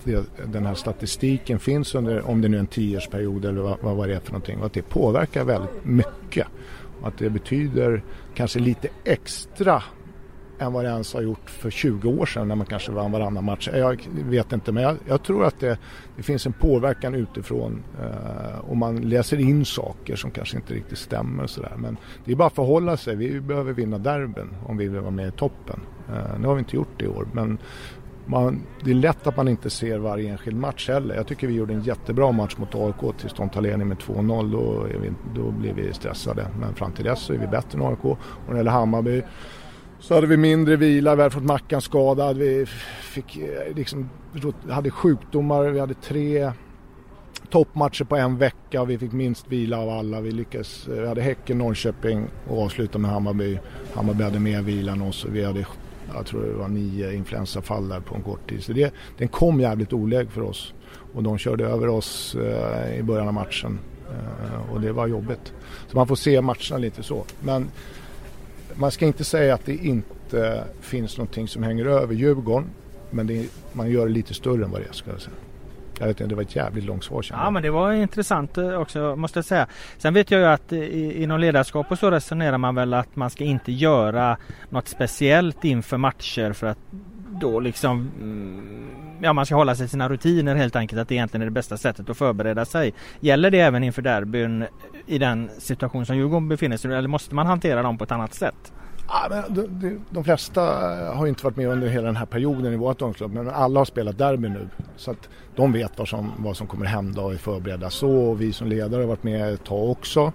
B: det, den här statistiken finns under, om det nu är en tioårsperiod eller vad, vad var det är för någonting, och att det påverkar väldigt mycket. Och att det betyder kanske lite extra än vad det ens har gjort för tjugo år sedan när man kanske vann varannan match. Jag vet inte, men jag, jag tror att det, det finns en påverkan utifrån eh, och man läser in saker som kanske inte riktigt stämmer och sådär. Men det är bara att förhålla sig. Vi behöver vinna derbyn om vi vill vara med i toppen. Eh, nu har vi inte gjort det i år, men man, det är lätt att man inte ser varje enskild match heller. Jag tycker vi gjorde en jättebra match mot A I K tills de tar ledning med två noll. Då, är vi, då blir vi stressade. Men fram till dess så är vi bättre än A I K. Och när det gäller Hammarby så hade vi mindre vila, vi hade fått Mackan skadad, vi fick, liksom, hade sjukdomar, vi hade tre toppmatcher på en vecka och vi fick minst vila av alla. Vi lyckades, vi hade Häcken, Norrköping och avslutade med Hammarby. Hammarby hade mer vila än oss och vi hade, jag tror det var nio influensafall där på en kort tid. Så det, den kom jävligt oläg för oss och de körde över oss eh, i början av matchen eh, och det var jobbigt. Så man får se matcherna lite så. Men man ska inte säga att det inte finns någonting som hänger över Djurgården, men det är, man gör det lite större än vad det är, ska jag säga. Jag vet inte, det var ett jävligt långt svar.
A: Ja, men det var intressant också, måste jag säga. Sen vet jag ju att i, inom ledarskap och så resonerar man väl att man ska inte göra något speciellt inför matcher för att då liksom, ja, man ska hålla sig till sina rutiner helt enkelt, att det egentligen är det bästa sättet att förbereda sig. Gäller det även inför derbyn i den situation som Djurgården befinner sig i, eller måste man hantera dem på ett annat sätt?
B: Ja, men de, de, de flesta har inte varit med under hela den här perioden i vårt omslag, men alla har spelat derby nu så att de vet vad som, vad som kommer hända och är förberedda så, och vi som ledare har varit med ett tag också.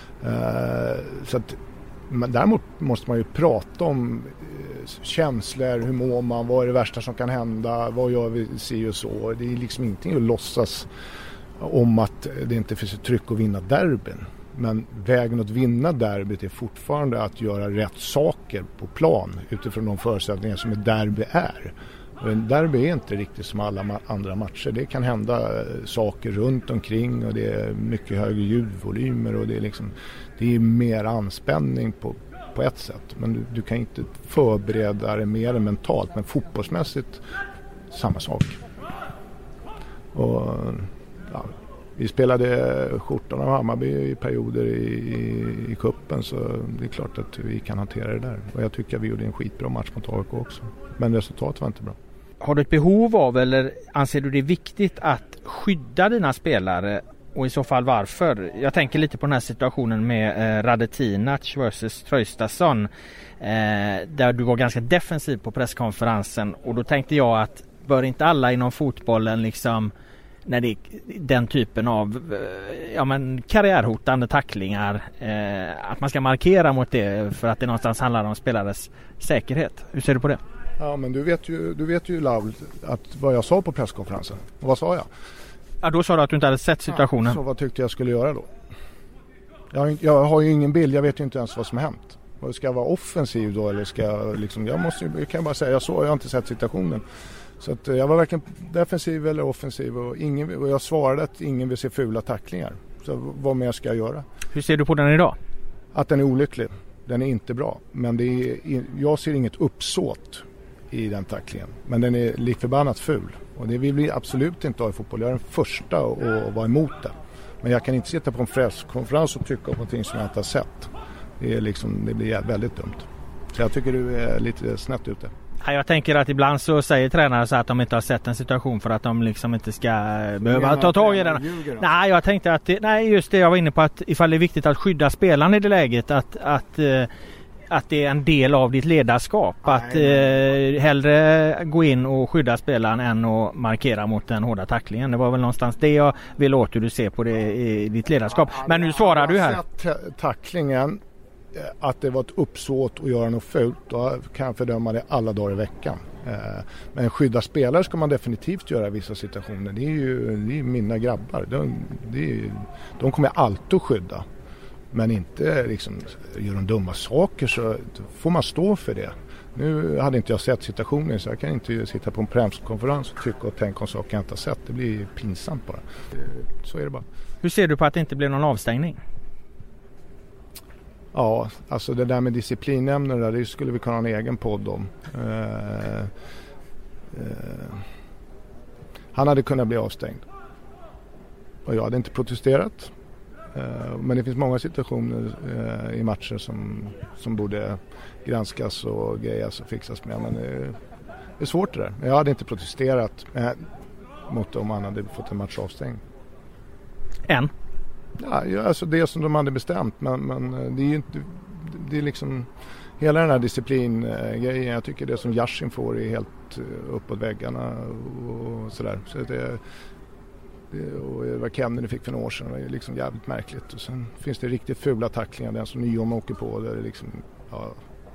B: Uh, så att, men däremot måste man ju prata om uh, känslor, hur mår man, vad är det värsta som kan hända, vad gör vi, si och så. Det är liksom ingenting att låtsas om att det inte finns ett tryck att vinna derbyn. Men vägen att vinna derbyt är fortfarande att göra rätt saker på plan utifrån de förutsättningar som ett derby är. Och en derby är inte riktigt som alla ma- andra matcher. Det kan hända eh, saker runt omkring och det är mycket högre ljudvolymer och det är, liksom, det är mer anspänning på, på ett sätt. Men du, du kan inte förbereda det mer än mentalt, men fotbollsmässigt samma sak. Och ja, vi spelade skjortan av Hammarby i perioder i, i, i kuppen, så det är klart att vi kan hantera det där. Och jag tycker att vi gjorde en skitbra match mot A I K också. Men resultatet var inte bra.
A: Har du ett behov av, eller anser du det viktigt att skydda dina spelare, och i så fall varför? Jag tänker lite på den här situationen med eh, Radetinac versus Traustason eh, där du var ganska defensiv på presskonferensen, och då tänkte jag att bör inte alla inom fotbollen liksom, när det är den typen av ja, men karriärhotande tacklingar, eh, att man ska markera mot det för att det någonstans handlar om spelares säkerhet. Hur ser du på det?
B: Ja, men du vet ju, du vet ju Laul, att vad jag sa på presskonferensen. Och vad sa jag?
A: Ja, då sa du att du inte hade sett situationen.
B: Ja, så vad tyckte jag skulle göra då? Jag, jag har ju ingen bild, jag vet ju inte ens vad som har hänt. Ska jag vara offensiv då, eller ska jag liksom, jag måste, jag kan bara säga, jag såg, jag har inte sett situationen. Så att jag var varken defensiv eller offensiv, och, ingen, och jag svarade att ingen vill se fula tacklingar. Så vad mer ska jag göra?
A: Hur ser du på den idag?
B: Att den är olycklig. Den är inte bra. Men det är, jag ser inget uppsåt i den tacklingen. Men den är likförbannat ful. Och det vill vi absolut inte ha i fotboll. Jag är den första att vara emot det. Men jag kan inte sitta på en presskonferens och tycka på någonting som jag inte har sett. Det, är liksom, det blir väldigt dumt. Så jag tycker du är lite snett ute.
A: Jag tänker att ibland så säger tränare så att de inte har sett en situation för att de liksom inte ska behöva ta tag i den. Nej, jag tänkte att det, nej, just det jag var inne på, att ifall det är viktigt att skydda spelaren i det läget, att, att, att det är en del av ditt ledarskap. Nej, att nej. Eh, hellre gå in och skydda spelaren än att markera mot den hårda tacklingen. Det var väl någonstans det jag vill åt hur du ser på det i ditt ledarskap. Men nu svarar du här.
B: Jag har sett tacklingen, att det var ett uppsåt att göra något fult, då kan jag fördöma det alla dagar i veckan. Men skydda spelare ska man definitivt göra i vissa situationer. Det är ju, det är mina grabbar. De, det är, de kommer jag alltid att skydda. Men inte liksom, gör de dumma saker så får man stå för det. Nu hade inte jag sett situationen, så jag kan inte sitta på en presskonferens och tycka och tänka om saker jag inte har sett. Det blir pinsamt bara. Så är det bara.
A: Hur ser du på att det inte blir någon avstängning?
B: Ja, alltså det där med disciplinämnen där, det skulle vi kunna ha en egen podd om. Eh, eh, Han hade kunnat bli avstängd. Och jag hade inte protesterat. Uh, men det finns många situationer uh, i matcher som, som borde granskas och grejas och fixas med. Men uh, det är svårt det där. Jag hade inte protesterat uh, mot om han hade fått en match avstängd.
A: Än?
B: Ja, alltså det som de hade bestämt. Men, men det är ju inte... Det är liksom... Hela den här disciplingrejen, jag tycker det som Yashin får är helt uppåt väggarna och sådär. Så det, det, och vad Kennedy fick för några år sedan var liksom jävligt märkligt. Och sen finns det riktigt fula tacklingar, den som Nyholm åker på. Där det liksom, ja.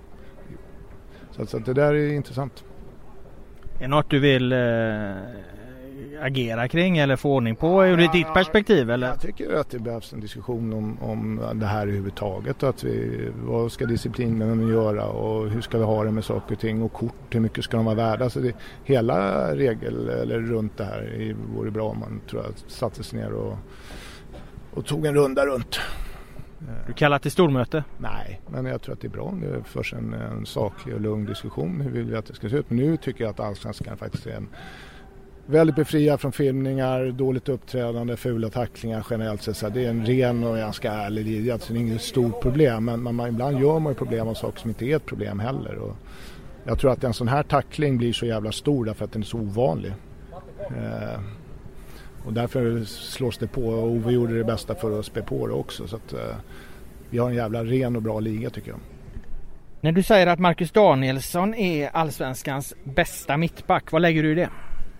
B: Så, så det där är intressant.
A: Är det något du vill eh, agera kring eller få ordning på ur ja, ditt perspektiv? Eller?
B: Jag tycker att det behövs en diskussion om, om det här överhuvudtaget. Att vi, vad ska disciplinen göra och hur ska vi ha det med saker och ting och kort, hur mycket ska de vara värda? Så det, hela regel eller runt det här vore bra om man tror jag satte sig ner och, och tog en runda runt.
A: Du kallar till stormöte?
B: Nej, men jag tror att det är bra om det förs en, en saklig och lugn diskussion. Hur vill vi att det ska se ut? Men nu tycker jag att Allsvenskan faktiskt är en väldigt befriad från filmningar, dåligt uppträdande, fula tacklingar generellt sett. Så det är en ren och ganska ärlig liga. Alltså det är inget stort problem, men man, man, ibland gör man ju problem av saker som inte är ett problem heller. Och jag tror att en sån här tackling blir så jävla stor därför att den är så ovanlig. Eh, och därför slås det på, och Ove gjorde det bästa för att spä på det också. Så att, eh, vi har en jävla ren och bra liga tycker jag.
A: När du säger att Marcus Danielsson är Allsvenskans bästa mittback, vad lägger du i det?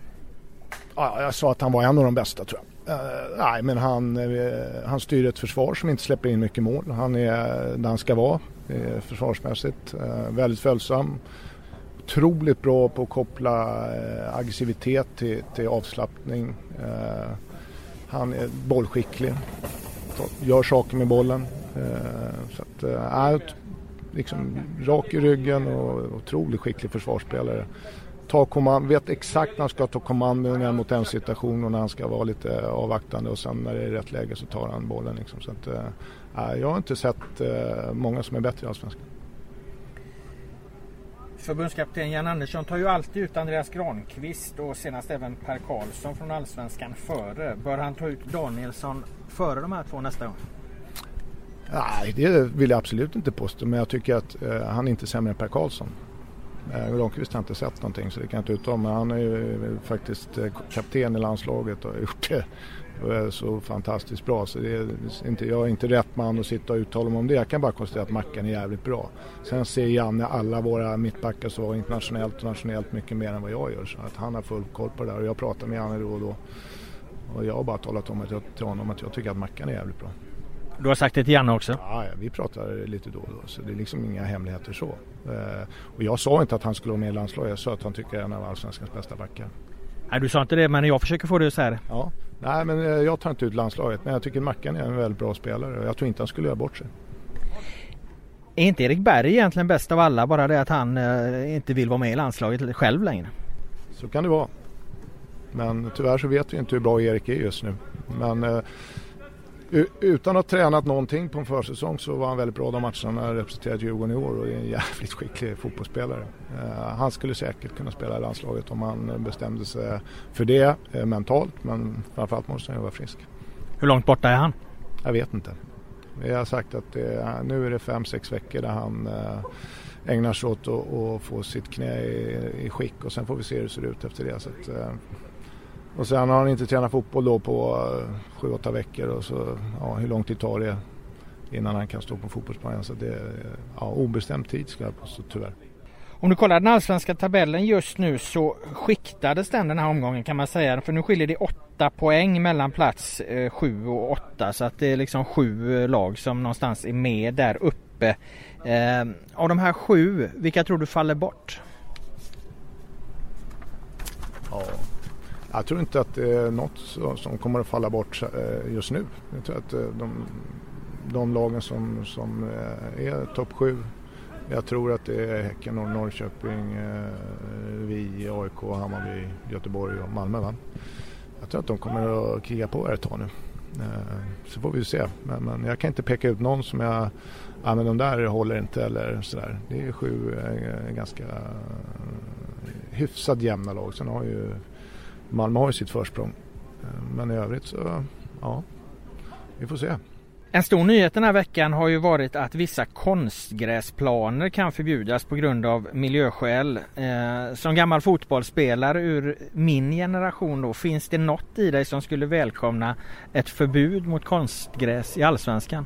B: Ja, jag sa att han var en av de bästa tror jag. Uh, nej, men han, uh, han styr ett försvar som inte släpper in mycket mål. Han är där han ska vara uh, försvarsmässigt. Uh, väldigt följsam. Otroligt bra på att koppla uh, aggressivitet till, till avslappning. Uh, han är bollskicklig. Gör saker med bollen. Uh, så att, uh, liksom rak i ryggen och otroligt skicklig försvarsspelare. Ta kommand, vet exakt när han ska ta kommandon mot en situation och när han ska vara lite avvaktande och sen när det är rätt läge så tar han bollen. Liksom. Så att, äh, jag har inte sett äh, många som är bättre i Allsvenskan.
A: Förbundskapten Jan Andersson tar ju alltid ut Andreas Granqvist och senast även Per Karlsson från Allsvenskan före. Bör han ta ut Danielsson före de här två nästa gång?
B: Nej, det vill jag absolut inte påstå, men jag tycker att äh, han är inte sämre än Per Karlsson. Granqvist har inte sett någonting så det kan jag inte uttala, men han är ju faktiskt kapten i landslaget och har gjort det så fantastiskt bra så det är inte, jag är inte rätt man att sitta och uttala mig om det. Jag kan bara konstatera att Mackan är jävligt bra. Sen ser Janne alla våra mittbackar så internationellt och nationellt mycket mer än vad jag gör, så att han har full koll på det där och jag pratar med Janne då och då och jag har bara talat om att jag, till honom att jag tycker att Mackan är jävligt bra.
A: Du har sagt det till Janne också?
B: Ja, ja, vi pratar lite då och då, så det är liksom inga hemligheter så. Eh, och jag sa inte att han skulle vara med i landslaget, jag sa att han tycker en av Allsvenskans bästa backar.
A: Nej, du sa inte det, men jag försöker få det så här.
B: Ja, nej men jag tar inte ut landslaget, men jag tycker Mackan är en väldigt bra spelare och jag tror inte han skulle göra bort sig.
A: Är inte Erik Berg egentligen bäst av alla, bara det att han eh, inte vill vara med i landslaget själv längre?
B: Så kan det vara. Men tyvärr så vet vi inte hur bra Erik är just nu. Men eh, utan att ha tränat någonting på en försäsong så var han väldigt bra de matcherna han har representerat Djurgården i år och är en jävligt skicklig fotbollsspelare. Uh, han skulle säkert kunna spela i landslaget om han bestämde sig för det uh, mentalt, men framförallt måste han ju vara frisk.
A: Hur långt borta är han?
B: Jag vet inte. Jag har sagt att det, nu är det fem, sex veckor där han uh, ägnar sig åt att, att få sitt knä i, i skick och sen får vi se hur det ser ut efter det. Så att, uh, och sen har han inte tränat fotboll då på uh, sju, åtta veckor och så ja, hur lång tid tar det innan han kan stå på fotbollsplanen, så det är ja, obestämd tid ska jag påstå, tyvärr.
A: Om du kollar den allsvenska tabellen just nu så skiktades den den här omgången kan man säga, för nu skiljer det åtta poäng mellan plats eh, sju och åtta, så att det är liksom sju lag som någonstans är med där uppe. Eh, av de här sju, vilka tror du faller bort?
B: Ja, jag tror inte att det är något som kommer att falla bort just nu. Jag tror att de, de lagen som, som är topp sju, jag tror att det är Häcken och Norrköping, vi, A I K, Hammarby, Göteborg och Malmö. Va? Jag tror att de kommer att kriga på här ett tag nu. Så får vi se. Men, men jag kan inte peka ut någon som jag, ja men de där håller inte eller sådär. Det är sju ganska hyfsad jämna lag. Sen har ju Malmö har ju sitt försprång. Men i övrigt så, ja, vi får se.
A: En stor nyhet den här veckan har ju varit att vissa konstgräsplaner kan förbjudas på grund av miljöskäl. Eh, som gammal fotbollsspelare ur min generation då, finns det något i dig som skulle välkomna ett förbud mot konstgräs i Allsvenskan?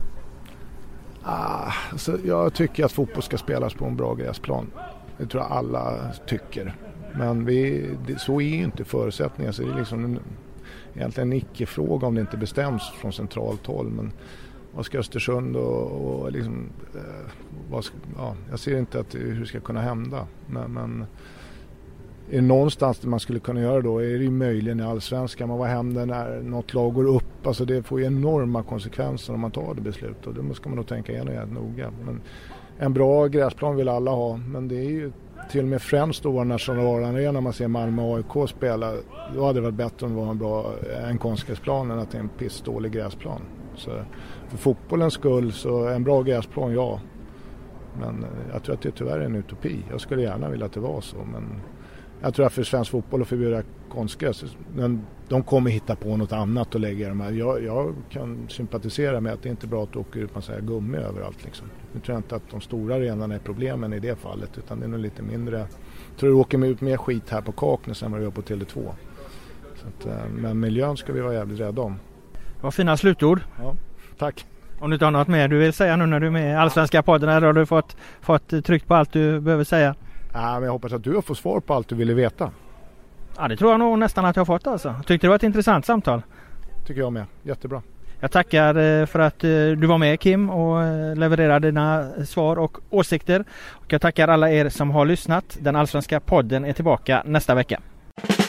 B: Ah, alltså jag tycker att fotboll ska spelas på en bra gräsplan. Det tror jag alla tycker. Men vi, det, så är ju inte förutsättningar. Så det är liksom en, egentligen en icke-fråga om det inte bestäms från centralt håll. Men vad ska Östersund och, och liksom, eh, vad ska, ja, jag ser inte att, hur det ska kunna hända. Men, men är det någonstans där man skulle kunna göra då är det ju möjligen i Allsvenskan. Man vad händer när något lag går upp. Alltså det får ju enorma konsekvenser om man tar det beslutet. Och det ska man nog tänka igenom noga. Men en bra gräsplan vill alla ha. Men det är ju till och med främst då nationalarena när man ser Malmö och A I K spela. Då hade det varit bättre om det var en bra en konstgräsplan än att det är en pissdålig gräsplan. Så för fotbollens skull så en bra gräsplan, ja. Men jag tror att det tyvärr är en utopi. Jag skulle gärna vilja att det var så, men jag tror att för svensk fotboll att förbjuda konstgräs, men de kommer hitta på något annat och lägga de här. Jag, jag kan sympatisera med att det inte är bra att åka ut man säger gummi överallt. Liksom. Nu tror jag inte att de stora arenorna är problemen i det fallet, utan det är nog lite mindre. Jag tror du åker med ut mer skit här på Kaknäs än vad du gör på Tele två. Så att, men miljön ska vi vara jävligt rädda om.
A: Vad fina slutord.
B: Ja, tack.
A: Om du inte har något mer du vill säga nu när du är med i Allsvenska podden, här har du fått, fått tryckt på allt du behöver säga.
B: Ja, men jag hoppas att du har fått svar på allt du ville veta.
A: Ja, det tror jag nog nästan att jag har fått alltså. Tyckte det var ett intressant samtal.
B: Tycker jag med. Jättebra.
A: Jag tackar för att du var med, Kim, och levererade dina svar och åsikter. Och jag tackar alla er som har lyssnat. Den Allsvenska podden är tillbaka nästa vecka.